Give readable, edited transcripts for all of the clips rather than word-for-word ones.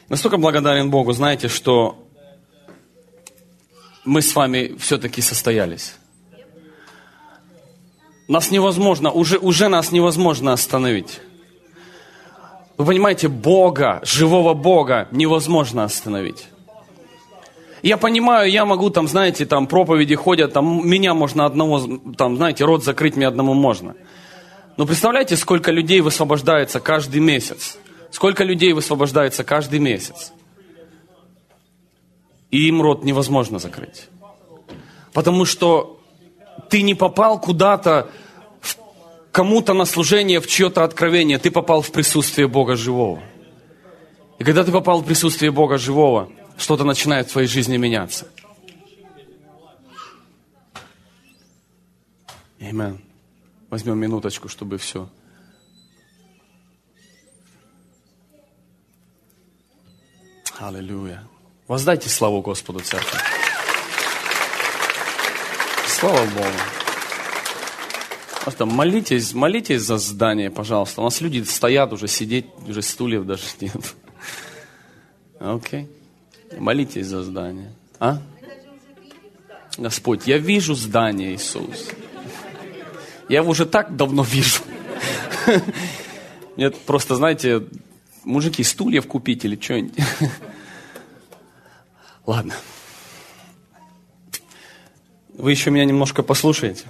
Настолько благодарен Богу, знаете, что мы с вами все-таки состоялись. Нас невозможно, уже нас невозможно остановить. Вы понимаете, Бога, живого Бога невозможно остановить. Я понимаю, я могу там, знаете, там проповеди ходят, там меня можно одного, там, знаете, рот закрыть мне одному можно. Но представляете, сколько людей высвобождается каждый месяц? Сколько людей высвобождается каждый месяц? И им рот невозможно закрыть. Потому что ты не попал куда-то, кому-то на служение, в чье-то откровение. Ты попал в присутствие Бога живого. И когда ты попал в присутствие Бога живого, что-то начинает в твоей жизни меняться. Аминь. Возьмем минуточку, чтобы все. Аллилуйя. Воздайте славу Господу, церковь. Слава Богу. Просто молитесь за здание, пожалуйста. У нас люди стоят уже, сидеть, уже стульев даже нет. Окей. Молитесь за здание. А? Господь, я вижу здание, Иисус. Я его уже так давно вижу. Нет, просто, знаете, мужики, стульев купить или что-нибудь. Ладно. Вы еще меня немножко послушаете.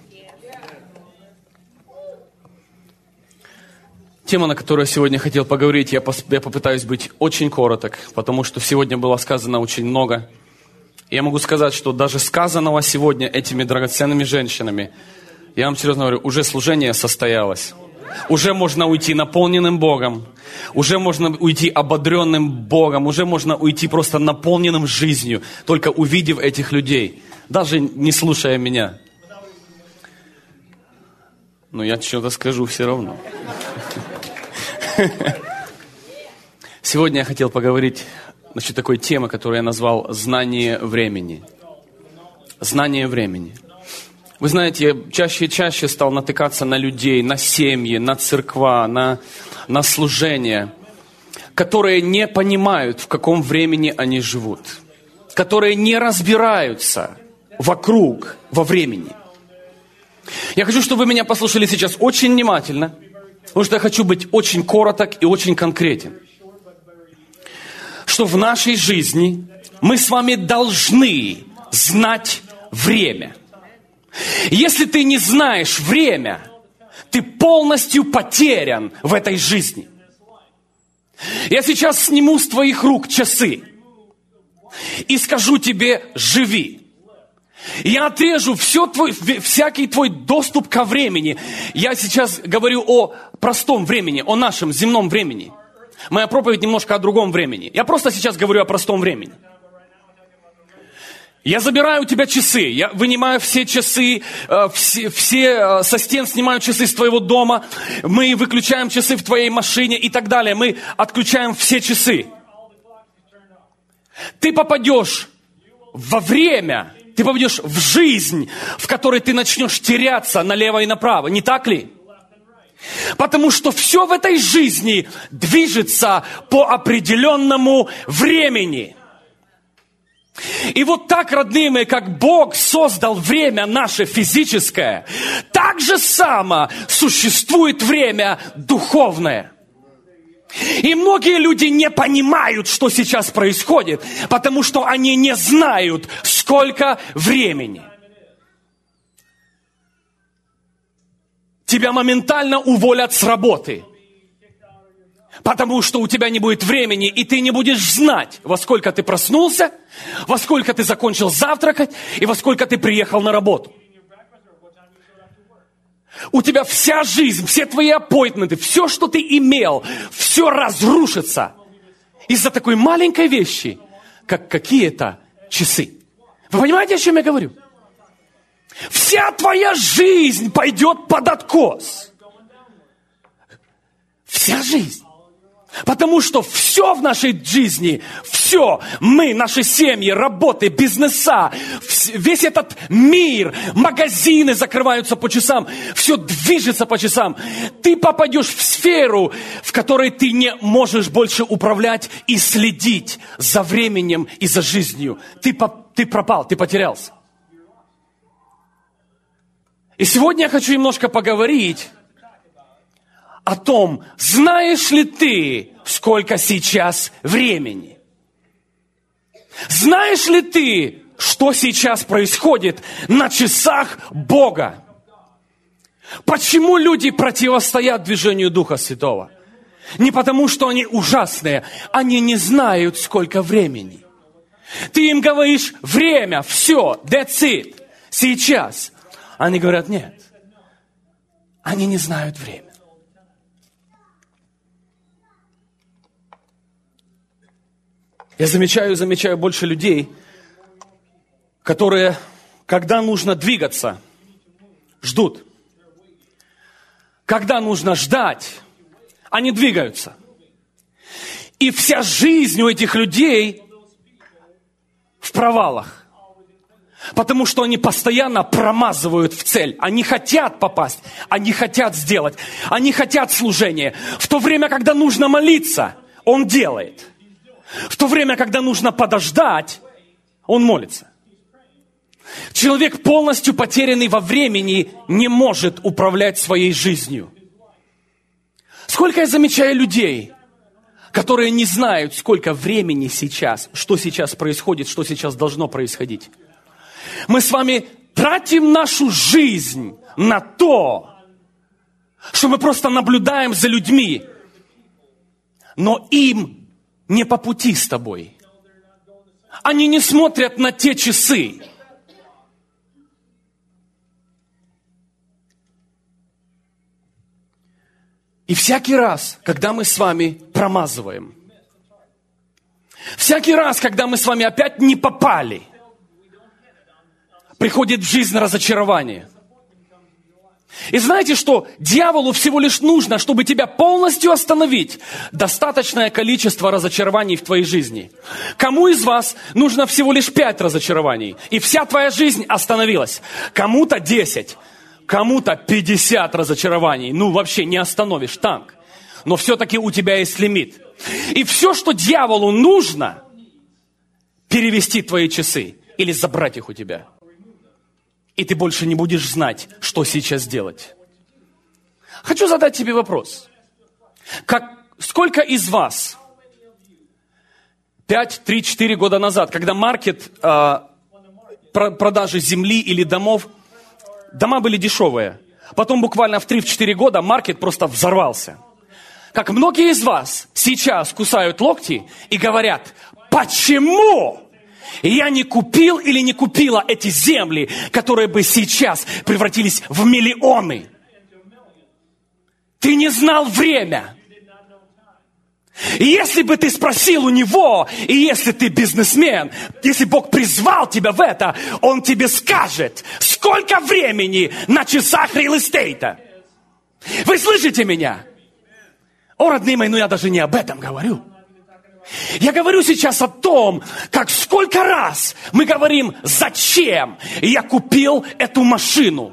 Тема, на которую я сегодня хотел поговорить, я попытаюсь быть очень короток, потому что сегодня было сказано очень много. Я могу сказать, что даже сказанного сегодня этими драгоценными женщинами, я вам серьезно говорю, уже служение состоялось. Уже можно уйти наполненным Богом. Уже можно уйти ободренным Богом. Уже можно уйти просто наполненным жизнью, только увидев этих людей, даже не слушая меня. Но я что-то скажу все равно. Сегодня я хотел поговорить насчет такой темы, которую я назвал «Знание времени». Знание времени. Вы знаете, я чаще и чаще стал натыкаться на людей, на семьи, на церква, на служения, которые не понимают, в каком времени они живут, которые не разбираются вокруг, во времени. Я хочу, чтобы вы меня послушали сейчас очень внимательно, потому что я хочу быть очень короток и очень конкретен. Что в нашей жизни мы с вами должны знать время. Если ты не знаешь время, ты полностью потерян в этой жизни. Я сейчас сниму с твоих рук часы и скажу тебе: живи. Я отрежу всякий твой доступ ко времени. Я сейчас говорю о простом времени, о нашем земном времени. Моя проповедь немножко о другом времени. Я просто сейчас говорю о простом времени. Я забираю у тебя часы, я вынимаю все часы, все со стен снимаю часы с твоего дома, мы выключаем часы в твоей машине и так далее. Мы отключаем все часы. Ты попадешь во время, ты попадешь в жизнь, в которой ты начнешь теряться налево и направо, не так ли? Потому что все в этой жизни движется по определенному времени. И вот так, родные мои, как Бог создал время наше физическое, так же само существует время духовное. И многие люди не понимают, что сейчас происходит, потому что они не знают, сколько времени. Тебя моментально уволят с работы. Потому что у тебя не будет времени, и ты не будешь знать, во сколько ты проснулся, во сколько ты закончил завтракать, и во сколько ты приехал на работу. У тебя вся жизнь, все твои аппоинтменты, все, что ты имел, все разрушится из-за такой маленькой вещи, как какие-то часы. Вы понимаете, о чем я говорю? Вся твоя жизнь пойдет под откос. Вся жизнь. Потому что все в нашей жизни, все, мы, наши семьи, работы, бизнеса, весь этот мир, магазины закрываются по часам, все движется по часам. Ты попадешь в сферу, в которой ты не можешь больше управлять и следить за временем и за жизнью. Ты пропал, ты потерялся. И сегодня я хочу немножко поговорить о том, знаешь ли ты, сколько сейчас времени? Знаешь ли ты, что сейчас происходит на часах Бога? Почему люди противостоят движению Духа Святого? Не потому, что они ужасные, они не знают, сколько времени. Ты им говоришь, время, все, that's it, сейчас. Они говорят, нет, они не знают время. Я замечаю больше людей, которые, когда нужно двигаться, ждут. Когда нужно ждать, они двигаются. И вся жизнь у этих людей в провалах. Потому что они постоянно промазывают в цель. Они хотят попасть, они хотят сделать, они хотят служения. В то время, когда нужно молиться, он делает. В то время, когда нужно подождать, он молится. Человек, полностью потерянный во времени, не может управлять своей жизнью. Сколько я замечаю людей, которые не знают, сколько времени сейчас, что сейчас происходит, что сейчас должно происходить. Мы с вами тратим нашу жизнь на то, что мы просто наблюдаем за людьми, но им не по пути с тобой. Они не смотрят на те часы. И всякий раз, когда мы с вами промазываем, всякий раз, когда мы с вами опять не попали, приходит в жизнь разочарование. И знаете, что дьяволу всего лишь нужно, чтобы тебя полностью остановить, достаточное количество разочарований в твоей жизни. Кому из вас нужно всего лишь 5 разочарований, и вся твоя жизнь остановилась? Кому-то 10, кому-то 50 разочарований. Ну, вообще не остановишь танк. Но все-таки у тебя есть лимит. И все, что дьяволу нужно, перевести твои часы или забрать их у тебя. И ты больше не будешь знать, что сейчас делать. Хочу задать тебе вопрос. Сколько из вас 5, 3, 4 года назад, когда маркет продажи земли или домов, дома были дешевые, потом буквально в 3-4 года маркет просто взорвался. Как многие из вас сейчас кусают локти и говорят, почему я не купил или не купила эти земли, которые бы сейчас превратились в миллионы? Ты не знал время. И если бы ты спросил у него, и если ты бизнесмен, если Бог призвал тебя в это, Он тебе скажет, сколько времени на часах реал-эстейта. Вы слышите меня? О, родные мои, я даже не об этом говорю. Я говорю сейчас о том, как сколько раз мы говорим, зачем я купил эту машину,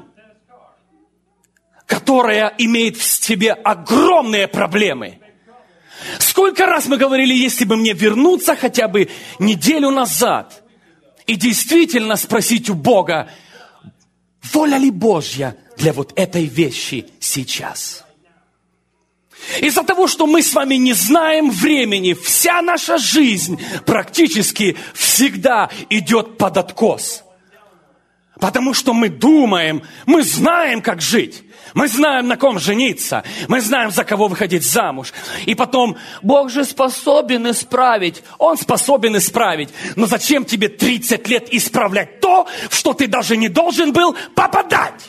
которая имеет в себе огромные проблемы. Сколько раз мы говорили, если бы мне вернуться хотя бы неделю назад и действительно спросить у Бога, воля ли Божья для вот этой вещи сейчас? Из-за того, что мы с вами не знаем времени, вся наша жизнь практически всегда идет под откос. Потому что мы думаем, мы знаем, как жить. Мы знаем, на ком жениться. Мы знаем, за кого выходить замуж. И потом, Бог же способен исправить. Он способен исправить. Но зачем тебе 30 лет исправлять то, в что ты даже не должен был попадать?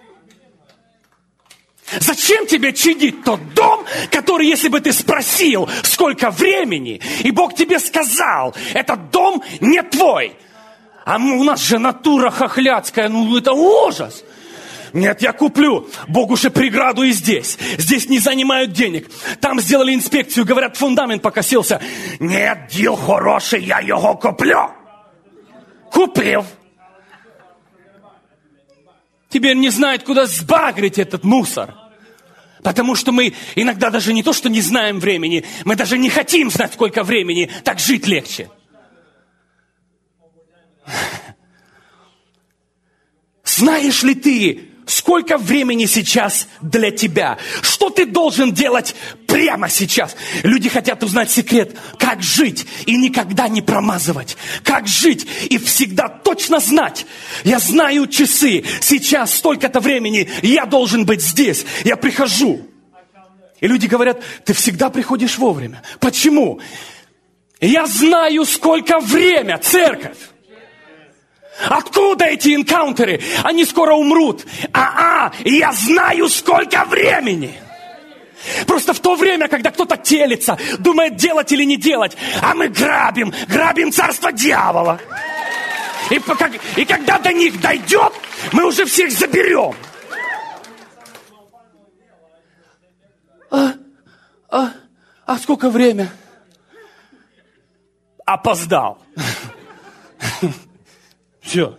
Зачем тебе чинить тот дом, который, если бы ты спросил, сколько времени, и Бог тебе сказал, этот дом не твой. А у нас же натура хохлядская, это ужас. Нет, я куплю. Бог уже преграду и здесь. Здесь не занимают денег. Там сделали инспекцию, говорят, фундамент покосился. Нет, дел хороший, я его куплю. Купил. Теперь не знает, куда сбагрить этот мусор. Потому что мы иногда даже не то, что не знаем времени, мы даже не хотим знать, сколько времени. Так жить легче. Знаешь ли ты, сколько времени сейчас для тебя? Что ты должен делать прямо сейчас? Люди хотят узнать секрет, как жить и никогда не промазывать. Как жить и всегда точно знать. Я знаю часы, сейчас столько-то времени, я должен быть здесь. Я прихожу. И люди говорят, ты всегда приходишь вовремя. Почему? Я знаю, сколько время, церковь. Откуда эти энкаунтеры? Они скоро умрут. Я знаю, сколько времени. Просто в то время, когда кто-то телится, думает, делать или не делать, а мы грабим царство дьявола. И когда до них дойдет, мы уже всех заберем. Сколько время? Опоздал. Все.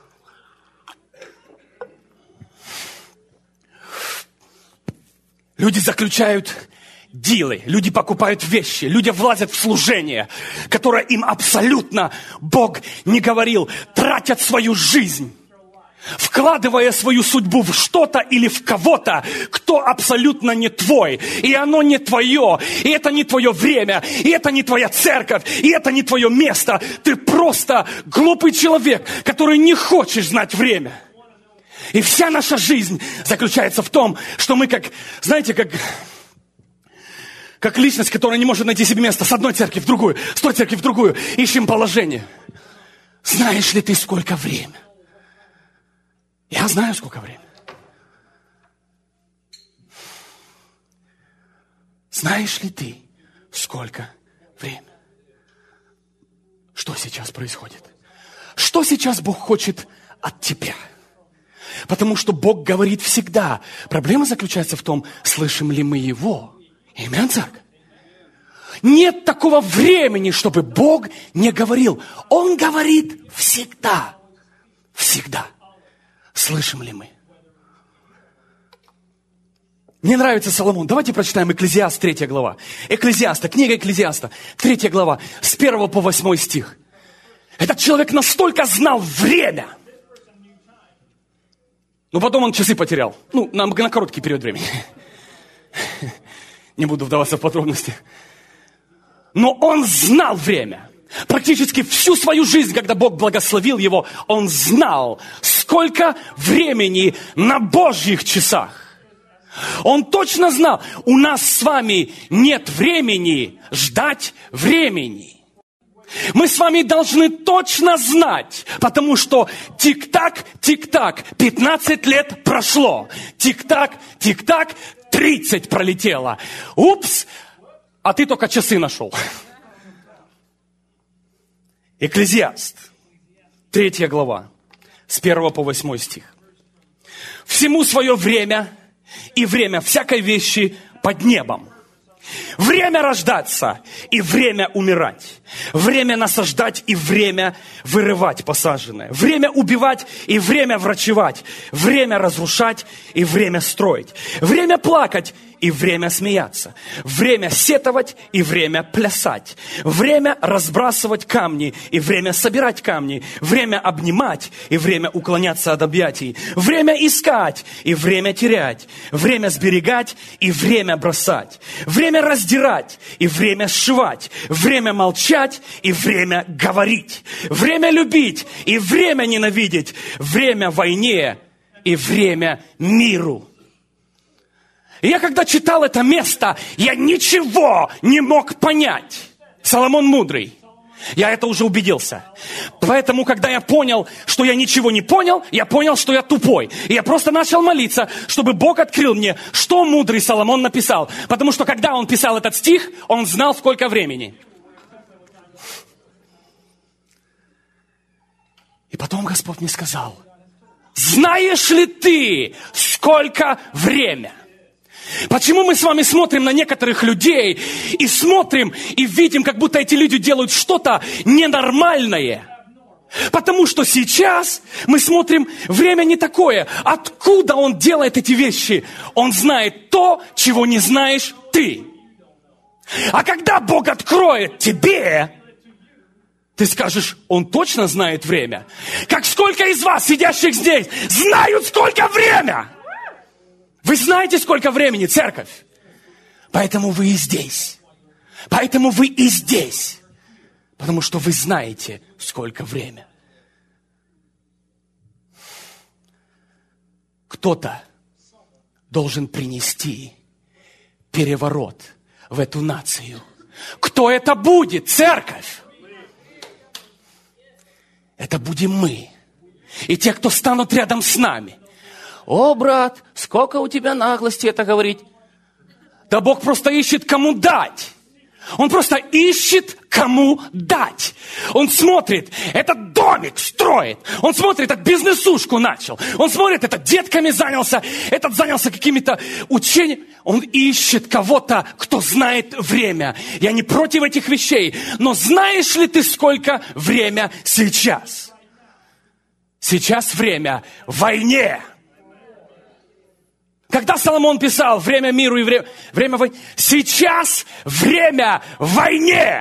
Люди заключают дилы, люди покупают вещи, люди влазят в служение, которое им абсолютно Бог не говорил, тратят свою жизнь, вкладывая свою судьбу в что-то или в кого-то, кто абсолютно не твой, и оно не твое, и это не твое время, и это не твоя церковь, и это не твое место. Ты просто глупый человек, который не хочешь знать время. И вся наша жизнь заключается в том, что мы как личность, которая не может найти себе место с одной церкви в другую, с той церкви в другую, ищем положение. Знаешь ли ты, сколько времени? Я знаю, сколько времени. Знаешь ли ты, сколько времени? Что сейчас происходит? Что сейчас Бог хочет от тебя? Потому что Бог говорит всегда. Проблема заключается в том, слышим ли мы Его. Аминь, церковь. Нет такого времени, чтобы Бог не говорил. Он говорит всегда. Всегда. Слышим ли мы? Мне нравится Соломон. Давайте прочитаем Экклезиаст, 3 глава. Книга Экклезиаста, 3 глава, с 1 по 8 стих. Этот человек настолько знал время. Но потом он часы потерял. На короткий период времени. Не буду вдаваться в подробности. Но он знал время. Практически всю свою жизнь, когда Бог благословил его, он знал, сколько времени на Божьих часах. Он точно знал, у нас с вами нет времени ждать времени. Мы с вами должны точно знать, потому что тик-так, 15 лет прошло. Тик-так, 30 пролетело. Упс, а ты только часы нашел. Экклезиаст, 3 глава, с 1 по 8 стих. Всему свое время и время всякой вещи под небом. Время рождаться и время умирать. Время насаждать и время вырывать посаженное. Время убивать и время врачевать. Время разрушать и время строить. Время плакать и время смеяться. Время сетовать и время плясать. Время разбрасывать камни и время собирать камни. Время обнимать и время уклоняться от объятий. Время искать и время терять. Время сберегать и время бросать. Время раздирать и время сшивать. Время молчать и время говорить. Время любить и время ненавидеть. Время войне и время миру. И я когда читал это место, я ничего не мог понять. Соломон мудрый. Я это уже убедился. Поэтому, когда я понял, что я ничего не понял, я понял, что я тупой. И я просто начал молиться, чтобы Бог открыл мне, что мудрый Соломон написал. Потому что, когда он писал этот стих, он знал, сколько времени. И потом Господь мне сказал, знаешь ли ты, сколько время? Почему мы с вами смотрим на некоторых людей и смотрим и видим, как будто эти люди делают что-то ненормальное? Потому что сейчас мы смотрим, время не такое. Откуда он делает эти вещи? Он знает то, чего не знаешь ты. А когда Бог откроет тебе, ты скажешь, он точно знает время. Как сколько из вас, сидящих здесь, знают, сколько время? Вы знаете, сколько времени, церковь? Поэтому вы и здесь. Поэтому вы и здесь. Потому что вы знаете, сколько время. Кто-то должен принести переворот в эту нацию. Кто это будет, церковь? Это будем мы. И те, кто станут рядом с нами. О, брат, сколько у тебя наглости это говорить? Да Бог просто ищет, кому дать. Он просто ищет, кому дать. Он смотрит, этот домик строит. Он смотрит, этот бизнесушку начал. Он смотрит, этот детками занялся, этот занялся какими-то учениями. Он ищет кого-то, кто знает время. Я не против этих вещей. Но знаешь ли ты, сколько время сейчас? Сейчас время в войне. Когда Соломон писал «время миру и время войны», сейчас время в войне.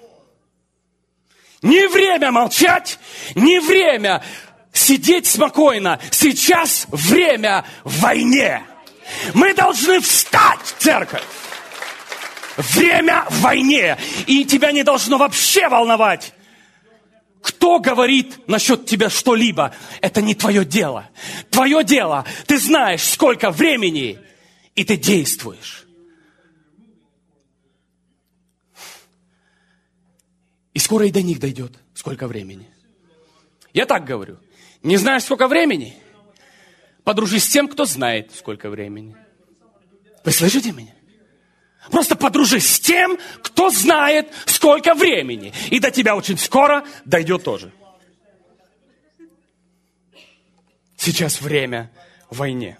Не время молчать, не время сидеть спокойно. Сейчас время в войне. Мы должны встать, церковь. Время в войне. И тебя не должно вообще волновать, кто говорит насчет тебя что-либо. Это не твое дело. Твое дело, ты знаешь, сколько времени, и ты действуешь. И скоро и до них дойдет, сколько времени. Я так говорю. Не знаешь, сколько времени? Подружись с тем, кто знает, сколько времени. Вы слышите меня? Просто подружись с тем, кто знает, сколько времени. И до тебя очень скоро дойдет тоже. Сейчас время в войне.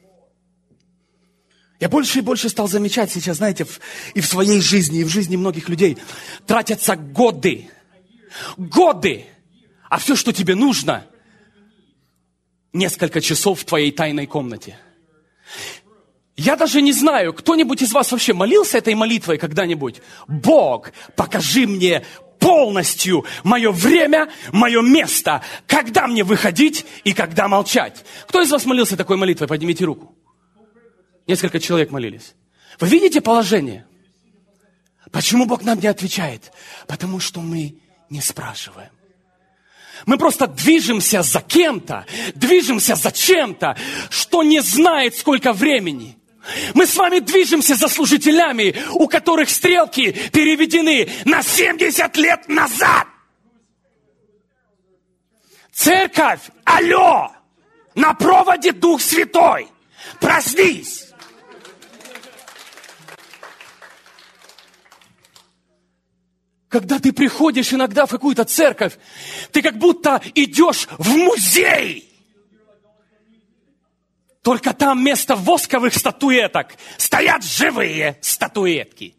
Я больше и больше стал замечать сейчас, знаете, и в своей жизни, и в жизни многих людей тратятся годы. Годы. А все, что тебе нужно, несколько часов в твоей тайной комнате. Я даже не знаю, кто-нибудь из вас вообще молился этой молитвой когда-нибудь? Бог, покажи мне полностью мое время, мое место, когда мне выходить и когда молчать. Кто из вас молился такой молитвой? Поднимите руку. Несколько человек молились. Вы видите положение? Почему Бог нам не отвечает? Потому что мы не спрашиваем. Мы просто движемся за кем-то, движемся за чем-то, что не знает, сколько времени. Мы с вами движемся за служителями, у которых стрелки переведены на 70 лет назад. Церковь, алло, на проводе Дух Святой. Проснись. Когда ты приходишь иногда в какую-то церковь, ты как будто идешь в музей. Только там вместо восковых статуэток стоят живые статуэтки.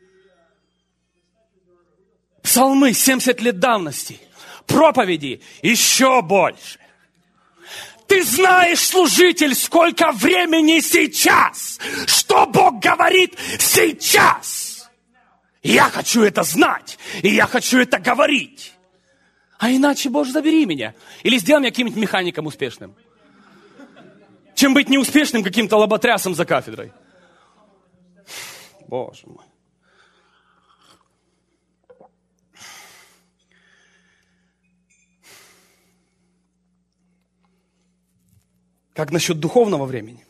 Псалмы 70 лет давности. Проповеди еще больше. Ты знаешь, служитель, сколько времени сейчас. Что Бог говорит сейчас. Я хочу это знать. И я хочу это говорить. А иначе, Боже, забери меня. Или сделай меня каким-нибудь механиком успешным. Чем быть неуспешным каким-то лоботрясом за кафедрой. Боже мой. Как насчет духовного времени?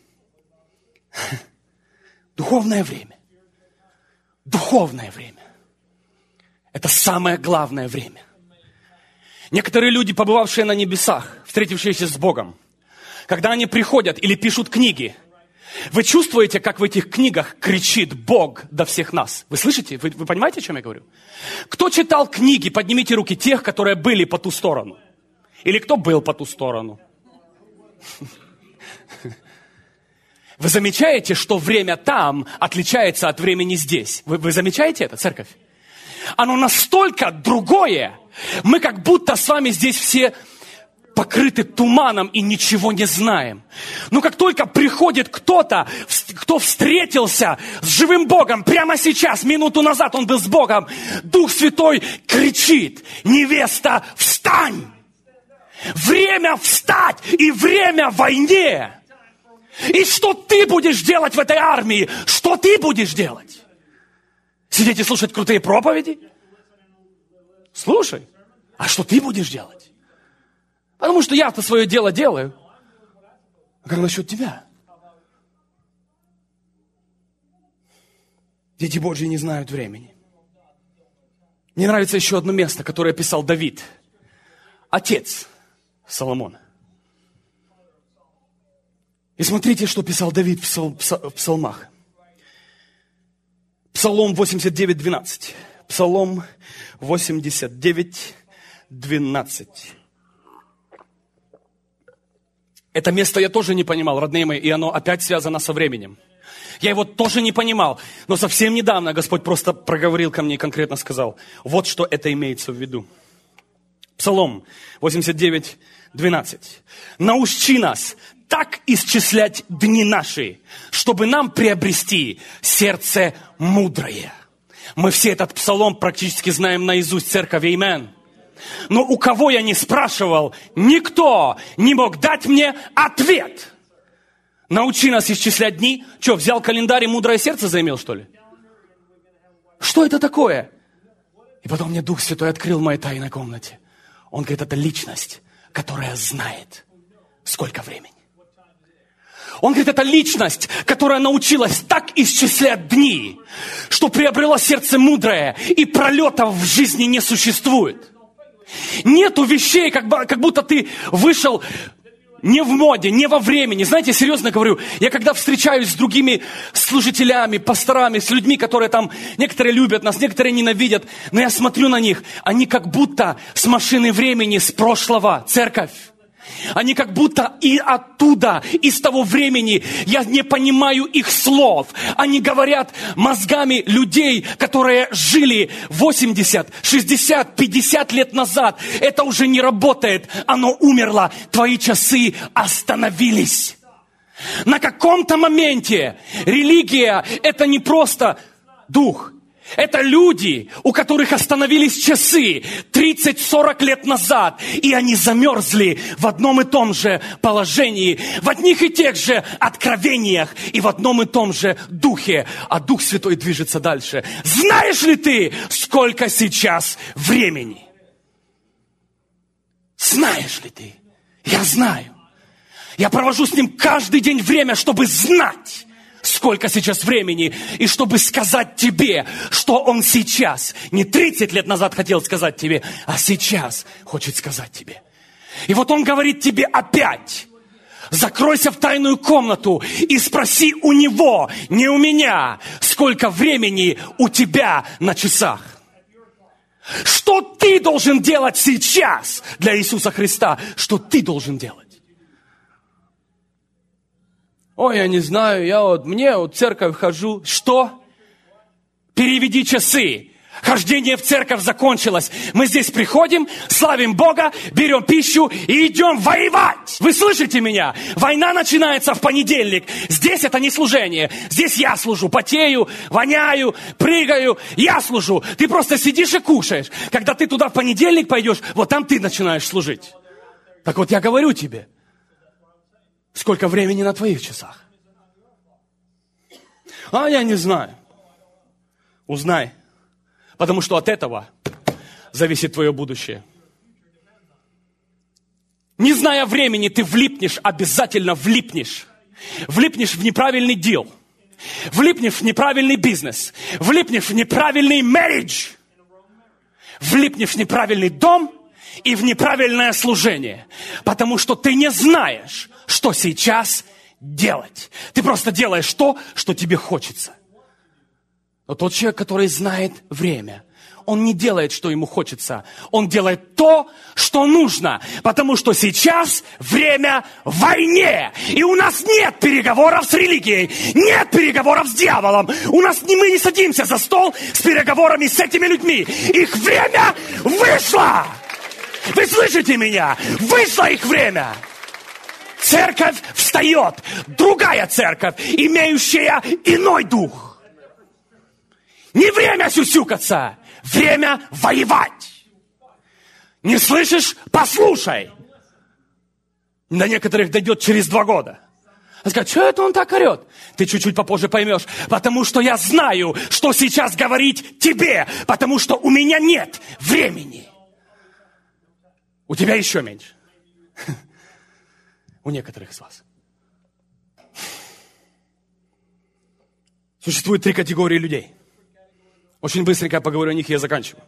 Духовное время. Духовное время. Это самое главное время. Некоторые люди, побывавшие на небесах, встретившиеся с Богом, когда они приходят или пишут книги, вы чувствуете, как в этих книгах кричит Бог до всех нас? Вы слышите? Вы понимаете, о чем я говорю? Кто читал книги, поднимите руки тех, которые были по ту сторону. Или кто был по ту сторону. Вы замечаете, что время там отличается от времени здесь? Вы замечаете это, церковь? Оно настолько другое. Мы как будто с вами здесь все покрыты туманом и ничего не знаем. Но как только приходит кто-то, кто встретился с живым Богом, прямо сейчас, минуту назад он был с Богом, Дух Святой кричит: невеста, встань! Время встать и время в войне. И что ты будешь делать в этой армии? Что ты будешь делать? Сидеть и слушать крутые проповеди? Слушай. А что ты будешь делать? Потому что я-то свое дело делаю. А как насчет тебя? Дети Божьи не знают времени. Мне нравится еще одно место, которое писал Давид, отец Соломона. И смотрите, что писал Давид в псалмах. Псалом 89:12. Псалом 89:12. Это место я тоже не понимал, родные мои, и оно опять связано со временем. Я его тоже не понимал, но совсем недавно Господь просто проговорил ко мне и конкретно сказал: вот что это имеется в виду. Псалом 89:12. Научи нас так исчислять дни наши, чтобы нам приобрести сердце мудрое. Мы все этот псалом практически знаем наизусть, церковь, аминь. Но у кого я не спрашивал, никто не мог дать мне ответ. Научи нас исчислять дни. Что, взял календарь и мудрое сердце заимел, что ли? Что это такое? И потом мне Дух Святой открыл в моей тайной комнате. Он говорит, это личность, которая знает, сколько времени. Он говорит, это личность, которая научилась так исчислять дни, что приобрела сердце мудрое, и пролетов в жизни не существует. Нету вещей, как будто ты вышел не в моде, не во времени. Знаете, серьезно говорю, я когда встречаюсь с другими служителями, пасторами, с людьми, которые там, некоторые любят нас, некоторые ненавидят, но я смотрю на них, они как будто с машины времени, с прошлого, церковь. Они как будто и оттуда, из того времени, я не понимаю их слов. Они говорят мозгами людей, которые жили 80, 60, 50 лет назад. Это уже не работает, оно умерло, твои часы остановились. На каком-то моменте религия – это не просто дух. Это люди, у которых остановились часы 30-40 лет назад, и они замерзли в одном и том же положении, в одних и тех же откровениях и в одном и том же духе, а Дух Святой движется дальше. Знаешь ли ты, сколько сейчас времени? Знаешь ли ты? Я знаю. Я провожу с ним каждый день время, чтобы знать, сколько сейчас времени, и чтобы сказать тебе, что он сейчас, не 30 лет назад хотел сказать тебе, а сейчас хочет сказать тебе. И вот он говорит тебе опять: закройся в тайную комнату и спроси у него, не у меня, сколько времени у тебя на часах. Что ты должен делать сейчас для Иисуса Христа? Что ты должен делать? Ой, я не знаю, мне в церковь хожу. Что? Переведи часы. Хождение в церковь закончилось. Мы здесь приходим, славим Бога, берем пищу и идем воевать. Вы слышите меня? Война начинается в понедельник. Здесь это не служение. Здесь я служу, потею, воняю, прыгаю. Я служу. Ты просто сидишь и кушаешь. Когда ты туда в понедельник пойдешь, вот там ты начинаешь служить. Так вот я говорю тебе, сколько времени на твоих часах? А я не знаю. Узнай. Потому что от этого зависит твое будущее. Не зная времени, ты влипнешь, обязательно влипнешь. Влипнешь в неправильный дел. Влипнешь в неправильный бизнес. Влипнешь в неправильный marriage. Влипнешь в неправильный дом и в неправильное служение. Потому что ты не знаешь, что сейчас делать. Ты просто делаешь то, что тебе хочется. Но тот человек, который знает время, он не делает, что ему хочется. Он делает то, что нужно. Потому что сейчас время войне. И у нас нет переговоров с религией. Нет переговоров с дьяволом. Мы не садимся за стол с переговорами с этими людьми. Их время вышло. Вы слышите меня? Вышло их время. Церковь встает. Другая церковь, имеющая иной дух. Не время сюсюкаться. Время воевать. Не слышишь? Послушай. До некоторых дойдет через 2 года. Скажет, что это он так орет? Ты чуть-чуть попозже поймешь. Потому что я знаю, что сейчас говорить тебе. Потому что у меня нет времени. У тебя еще меньше. У некоторых из вас. Существует 3 категории людей. Очень быстренько я поговорю о них, и я заканчиваю.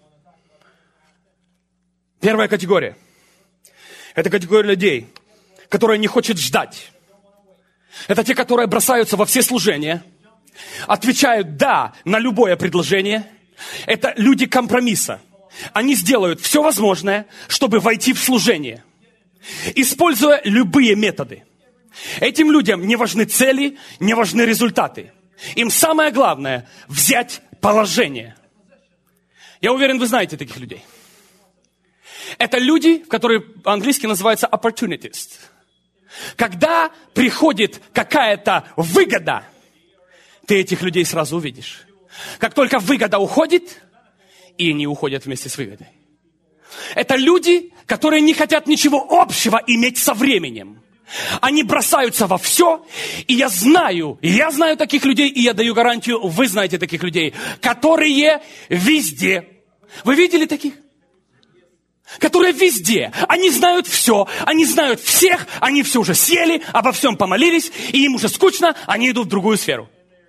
Первая категория. Это категория людей, которая не хочет ждать. Это те, которые бросаются во все служения, отвечают «да» на любое предложение. Это люди компромисса. Они сделают все возможное, чтобы войти в служение, используя любые методы. Этим людям не важны цели, не важны результаты. Им самое главное – взять положение. Я уверен, вы знаете таких людей. Это люди, которые по-английски называются opportunists. Когда приходит какая-то выгода, ты этих людей сразу увидишь. Как только выгода уходит, и они уходят вместе с выгодой. Это люди, которые не хотят ничего общего иметь со временем. Они бросаются во все, и я знаю таких людей, и я даю гарантию, вы знаете таких людей, которые везде. Вы видели таких? Которые везде. Они знают все, они знают всех, они все уже съели, обо всем помолились, и им уже скучно, они идут в другую сферу.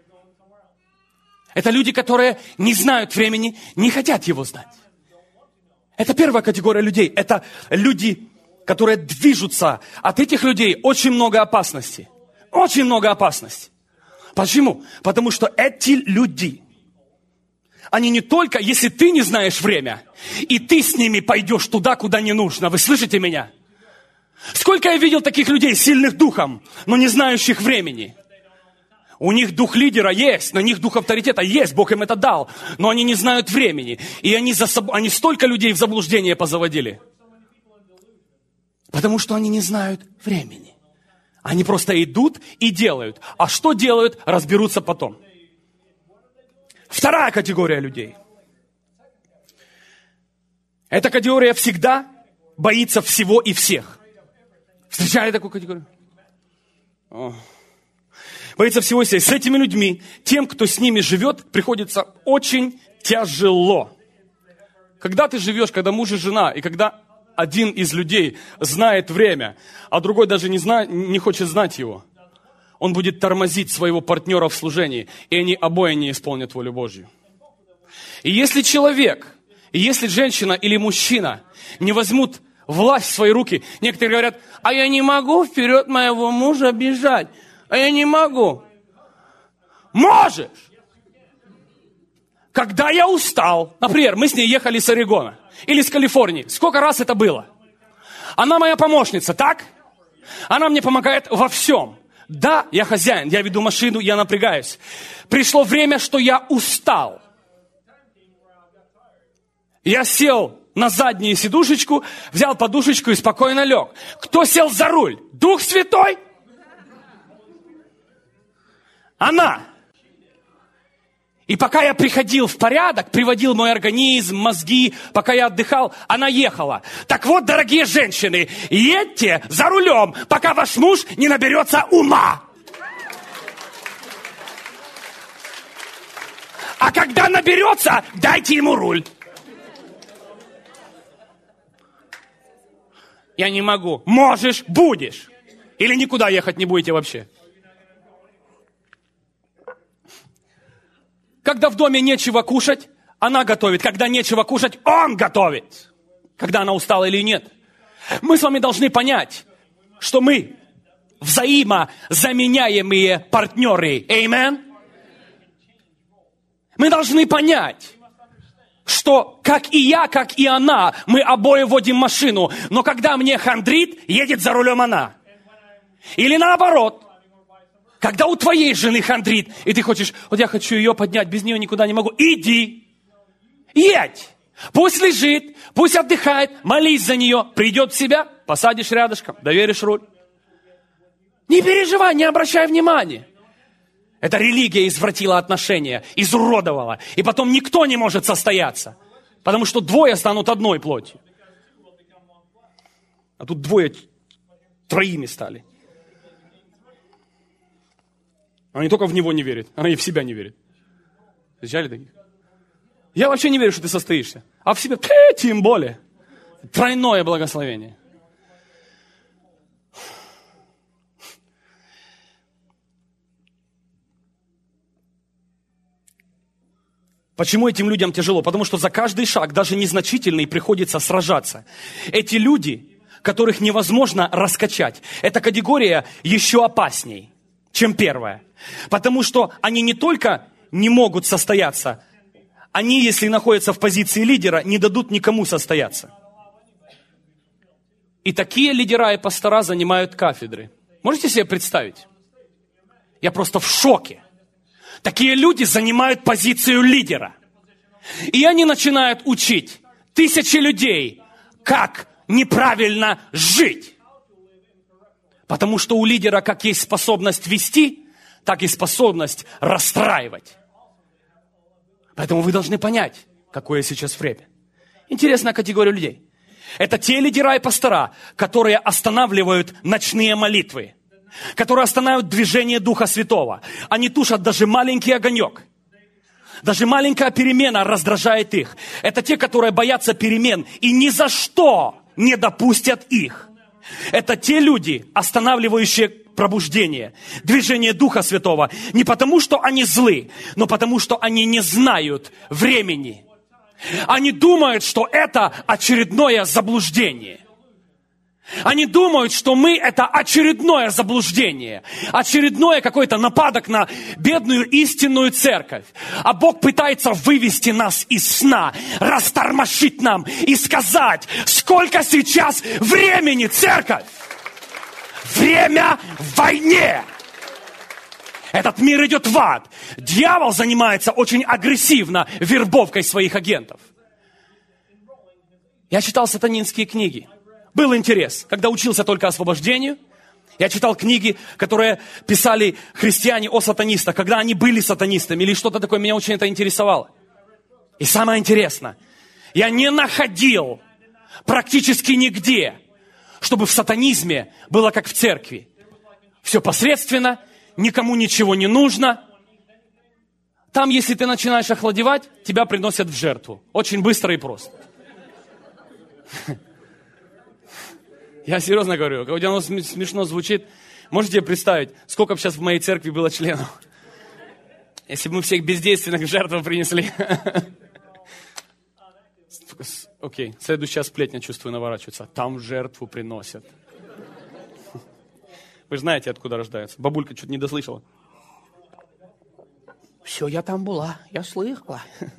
Это люди, которые не знают времени, не хотят его знать. Это первая категория людей. Это люди, которые движутся. От этих людей очень много опасностей. Очень много опасностей. Почему? Потому что эти люди, они не только, если ты не знаешь время, и ты с ними пойдешь туда, куда не нужно. Вы слышите меня? Сколько я видел таких людей, сильных духом, но не знающих времени. У них дух лидера есть, на них дух авторитета есть, Бог им это дал, но они не знают времени. И они столько людей в заблуждение позаводили. Потому что они не знают времени. Они просто идут и делают. А что делают, разберутся потом. Вторая категория людей. Эта категория всегда боится всего и всех. Встречали такую категорию? Боится всего и всех. С этими людьми, тем, кто с ними живет, приходится очень тяжело. Когда ты живешь, когда муж и жена, и когда один из людей знает время, а другой даже не хочет знать его, он будет тормозить своего партнера в служении, и они обои не исполнят волю Божью. И если человек, и если женщина или мужчина не возьмут власть в свои руки, некоторые говорят, а я не могу вперед моего мужа бежать, а я не могу. Можешь! Когда я устал, например, мы с ней ехали с Орегона или с Калифорнии, сколько раз это было? Она моя помощница, так? Она мне помогает во всем. Да, я хозяин, я веду машину, я напрягаюсь. Пришло время, что я устал. Я сел на заднюю сидушечку, взял подушечку и спокойно лег. Кто сел за руль? Дух Святой? Она. И пока я приходил в порядок, приводил мой организм, мозги, пока я отдыхал, она ехала. Так вот, дорогие женщины, едьте за рулем, пока ваш муж не наберется ума. А когда наберется, дайте ему руль. Я не могу. Можешь, будешь. Или никуда ехать не будете вообще. Когда в доме нечего кушать, она готовит. Когда нечего кушать, он готовит. Когда она устала или нет. Мы с вами должны понять, что мы взаимозаменяемые партнеры. Amen? Мы должны понять. что как и я, как и она, мы обои водим машину, но когда мне хандрит, едет за рулем она. Или наоборот, когда у твоей жены хандрит, и ты хочешь, вот я хочу ее поднять, без нее никуда не могу, иди, едь. Пусть лежит, пусть отдыхает, молись за нее, придет в себя, посадишь рядышком, доверишь руль. Не переживай, не обращай внимания. Эта религия извратила отношения, изуродовала. И потом никто не может состояться. Потому что двое станут одной плотью. А тут двое троими стали. Она не только в него не верит, она и в себя не верит. Встречали таких? Я вообще не верю, что ты состоишься. А в себя тем более. Тройное благословение. Почему этим людям тяжело? Потому что за каждый шаг, даже незначительный, приходится сражаться. Эти люди, которых невозможно раскачать, эта категория еще опасней, чем первая. Потому что они не только не могут состояться, они, если находятся в позиции лидера, не дадут никому состояться. И такие лидера и пастора занимают кафедры. Можете себе представить? Я просто в шоке. Такие люди занимают позицию лидера. И они начинают учить тысячи людей, как неправильно жить. Потому что у лидера как есть способность вести, так и способность расстраивать. Поэтому вы должны понять, какое сейчас время. Интересная категория людей. Это те лидера и пастора, которые останавливают ночные молитвы, которые останавливают движение Духа Святого. Они тушат даже маленький огонек. Даже маленькая перемена раздражает их. Это те, которые боятся перемен и ни за что не допустят их. Это те люди, останавливающие пробуждение, движение Духа Святого. Не потому, что они злы, но потому, что они не знают времени. Они думают, что это очередное заблуждение. Они думают, что мы это очередное заблуждение, очередное какой-то нападок на бедную истинную церковь. А Бог пытается вывести нас из сна, растормошить нам и сказать, сколько сейчас времени, церковь. Время в войне. Этот мир идет в ад. Дьявол занимается очень агрессивно вербовкой своих агентов. Я читал сатанинские книги. Был интерес. Когда учился только освобождению, я читал книги, которые писали христиане о сатанистах, когда они были сатанистами или что-то такое, меня очень это интересовало. И самое интересное, я не находил практически нигде, чтобы в сатанизме было как в церкви. Все посредственно, никому ничего не нужно. Там, если ты начинаешь охладевать, тебя приносят в жертву. Очень быстро и просто. Я серьезно говорю, когда оно смешно звучит, можете представить, сколько бы сейчас в моей церкви было членов, если бы мы всех бездейственных в жертву принесли. Окей, следующая сплетня, чувствую, наворачивается. Там жертву приносят. Вы же знаете, откуда рождается. Бабулька чуть не дослышала. Все, я там была, я слышала.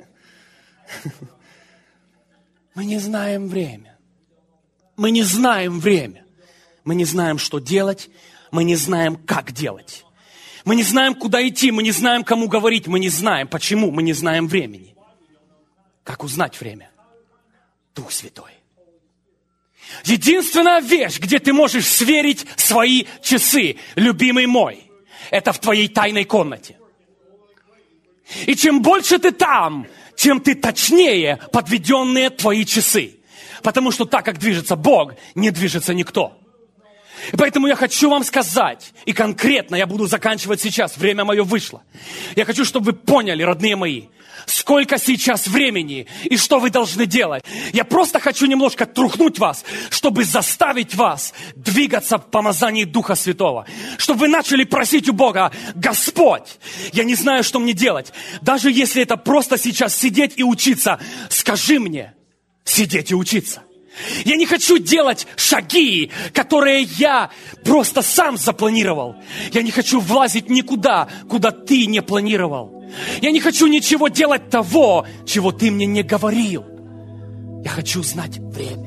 Мы не знаем время. Мы не знаем время. Мы не знаем, что делать. Мы не знаем, как делать. Мы не знаем, куда идти. Мы не знаем, кому говорить. Мы не знаем, почему. Мы не знаем времени. Как узнать время? Дух Святой. Единственная вещь, где ты можешь сверить свои часы, любимый мой, это в твоей тайной комнате. И чем больше ты там, тем ты точнее подведенные твои часы. Потому что так, как движется Бог, не движется никто. И поэтому я хочу вам сказать, и конкретно я буду заканчивать сейчас, время мое вышло. Я хочу, чтобы вы поняли, родные мои, сколько сейчас времени и что вы должны делать. Я просто хочу немножко трухнуть вас, чтобы заставить вас двигаться в помазании Духа Святого. Чтобы вы начали просить у Бога: Господь, я не знаю, что мне делать. Даже если это просто сейчас сидеть и учиться, скажи мне сидеть и учиться. Я не хочу делать шаги, которые я просто сам запланировал. Я не хочу влазить никуда, куда ты не планировал. Я не хочу ничего делать того, чего ты мне не говорил. Я хочу знать время.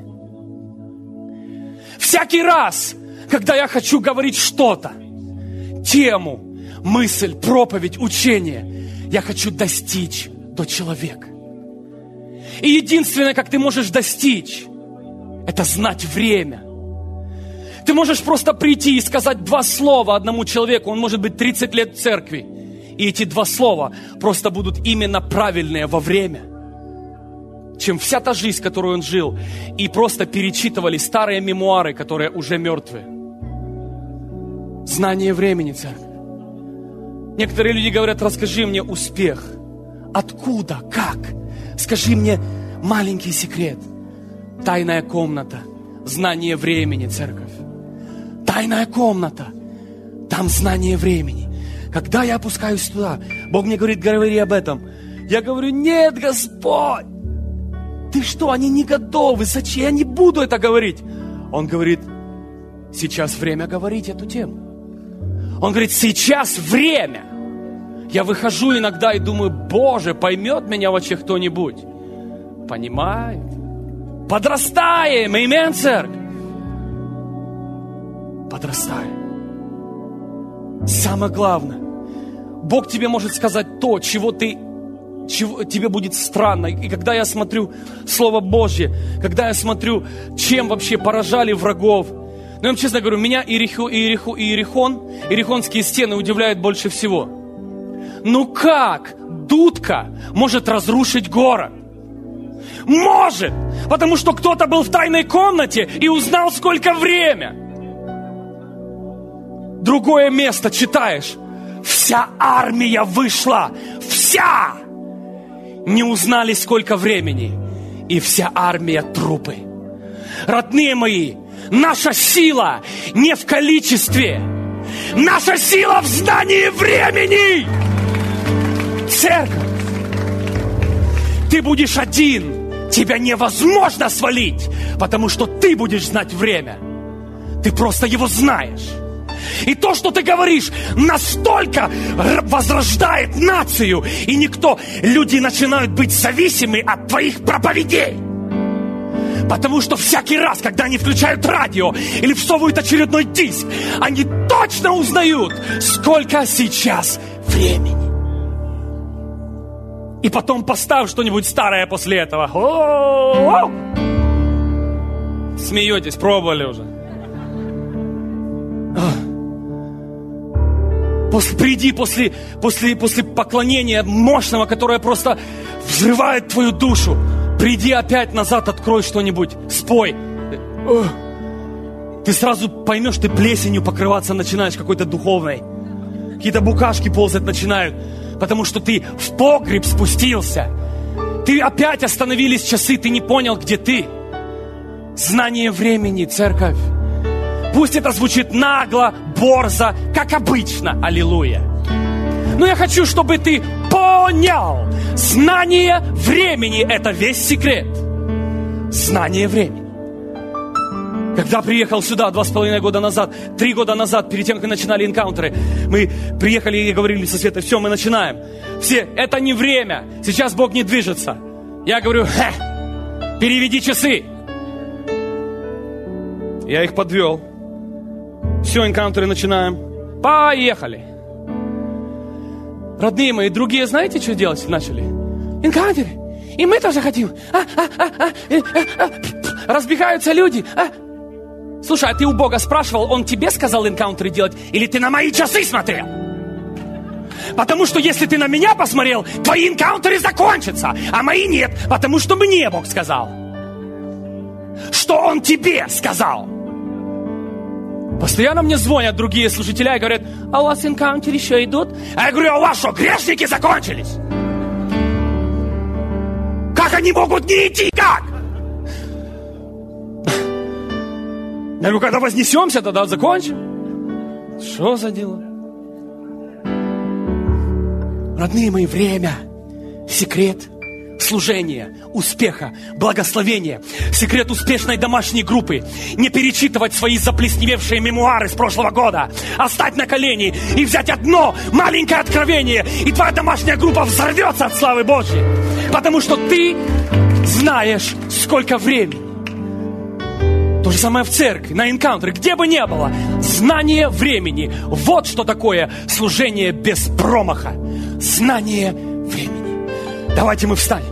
Всякий раз, когда я хочу говорить что-то, тему, мысль, проповедь, учение, я хочу достичь до человека. И единственное, как ты можешь достичь, это знать время. Ты можешь просто прийти и сказать 2 слова одному человеку, он может быть 30 лет в церкви, и эти 2 слова просто будут именно правильные во время, чем вся та жизнь, которую он жил, и просто перечитывали старые мемуары, которые уже мертвые. Знание времени, церковь. Некоторые люди говорят: расскажи мне успех. Откуда? Как? Скажи мне маленький секрет. Тайная комната. Знание времени, церковь. Тайная комната. Там знание времени. Когда я опускаюсь туда, Бог мне говорит: говори об этом. Я говорю: нет, Господь. Ты что, они не готовы? Зачем? Я не буду это говорить. Он говорит: сейчас время говорить эту тему. Он говорит: сейчас время. Я выхожу иногда и думаю: Боже, поймет меня вообще кто-нибудь? Понимает. Подрастаем, аминь, церковь. Подрастаем. Самое главное, Бог тебе может сказать то, чего тебе будет странно. И когда я смотрю Слово Божье, когда я смотрю, чем вообще поражали врагов, но я вам честно говорю, меня иерихонские стены удивляют больше всего. Ну как дудка может разрушить город? Может! Потому что кто-то был в тайной комнате и узнал, сколько время. Другое место читаешь. Вся армия вышла. Вся! Не узнали, сколько времени. И вся армия трупы. Родные мои, наша сила не в количестве. Наша сила в знании времени. Церковь, ты будешь один. Тебя невозможно свалить, потому что ты будешь знать время. Ты просто его знаешь. И то, что ты говоришь, настолько возрождает нацию. И люди начинают быть зависимы от твоих проповедей. Потому что всякий раз, когда они включают радио или всовывают очередной диск, они точно узнают, сколько сейчас времени. И потом поставь что-нибудь старое после этого. О-о-о! Смеетесь, пробовали уже. Приди после поклонения мощного, которое просто взрывает твою душу. Приди опять назад, открой что-нибудь, спой. Ты сразу поймешь, ты плесенью покрываться начинаешь какой-то духовной. Какие-то букашки ползать начинают. Потому что ты в погреб спустился. Ты опять остановились часы, ты не понял, где ты. Знание времени, церковь. Пусть это звучит нагло, борзо, как обычно. Аллилуйя. Но я хочу, чтобы ты понял. Знание времени – это весь секрет. Знание времени. Когда приехал сюда 2,5 года назад, 3 года назад, перед тем, как начинали энкаунтеры, мы приехали и говорили со Светой: все, мы начинаем. Все, это не время, сейчас Бог не движется. Я говорю: переведи часы. Я их подвел. Все, энкаунтеры начинаем. Поехали. Родные мои, другие, знаете, что делать начали? Энкаунтеры. И мы тоже хотим. Разбегаются люди. Слушай, а ты у Бога спрашивал, Он тебе сказал энкаунтеры делать, или ты на мои часы смотрел? Потому что если ты на меня посмотрел, твои энкаунтеры закончатся, а мои нет, потому что мне Бог сказал. Что Он тебе сказал. Постоянно мне звонят другие служители и говорят: а у вас энкаунтеры еще идут? А я говорю: а у вас что, грешники закончились? Как они могут не идти? Как? Я говорю: когда вознесемся, тогда закончим. Что за дело? Родные мои, время, секрет, служения, успеха, благословения. Секрет успешной домашней группы. Не перечитывать свои заплесневевшие мемуары с прошлого года, а встать на колени и взять одно маленькое откровение, и твоя домашняя группа взорвется от славы Божьей. Потому что ты знаешь, сколько времени. То же самое в церкви, на энкаунтере, где бы ни было. Знание времени. Вот что такое служение без промаха. Знание времени. Давайте мы встанем.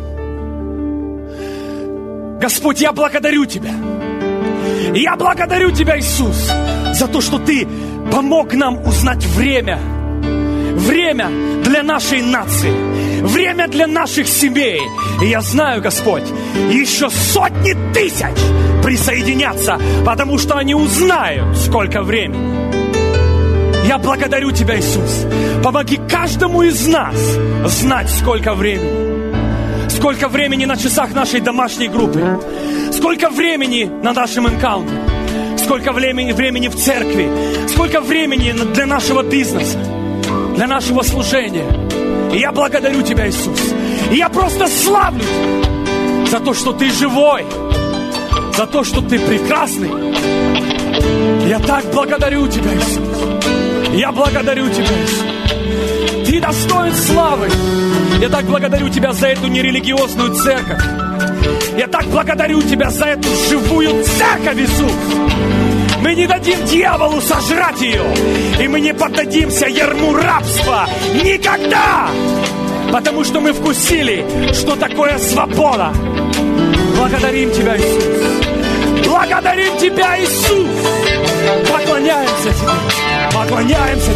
Господь, я благодарю Тебя. Я благодарю Тебя, Иисус, за то, что Ты помог нам узнать время. Время для нашей нации. Время для наших семей. И я знаю, Господь, еще сотни тысяч присоединятся, потому что они узнают, сколько времени. Я благодарю Тебя, Иисус. Помоги каждому из нас знать, сколько времени. Сколько времени на часах нашей домашней группы. Сколько времени на нашем энкаунтере. Сколько времени в церкви. Сколько времени для нашего бизнеса. Для нашего служения. И я благодарю Тебя, Иисус. И я просто славлю Тебя за то, что Ты живой. За то, что Ты прекрасный. Я так благодарю Тебя, Иисус. Я благодарю Тебя, Иисус. Ты достоин славы. Я так благодарю Тебя за эту нерелигиозную церковь. Я так благодарю Тебя за эту живую церковь, Иисус. Мы не дадим дьяволу сожрать ее. И мы не поддадимся ярму рабства. Никогда! Потому что мы вкусили, что такое свобода. Благодарим Тебя, Иисус. Благодарим Тебя, Иисус. Поклоняемся Тебе. Поклоняемся